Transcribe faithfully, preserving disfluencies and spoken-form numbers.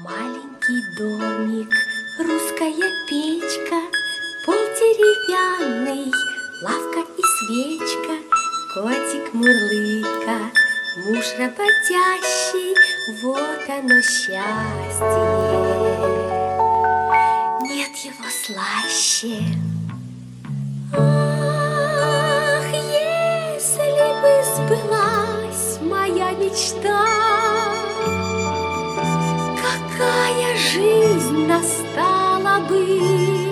Маленький домик, русская печка, пол деревянный, лавка и свечка, котик мурлыка, муж работящий, вот оно счастье. Нет его слаще. Ах, если бы сбылась моя мечта, какая жизнь настала бы!